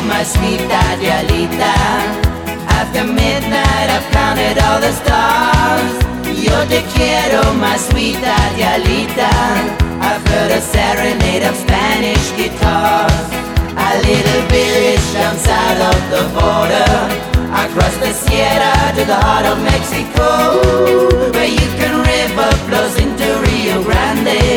my sweet Adialita. After midnight I've counted all the stars. Yo te quiero, my sweet Adialita. I've heard a serenade of Spanish guitars. A little village down south of the border, across the Sierra to the heart of Mexico, where you can river flows into Rio Grande.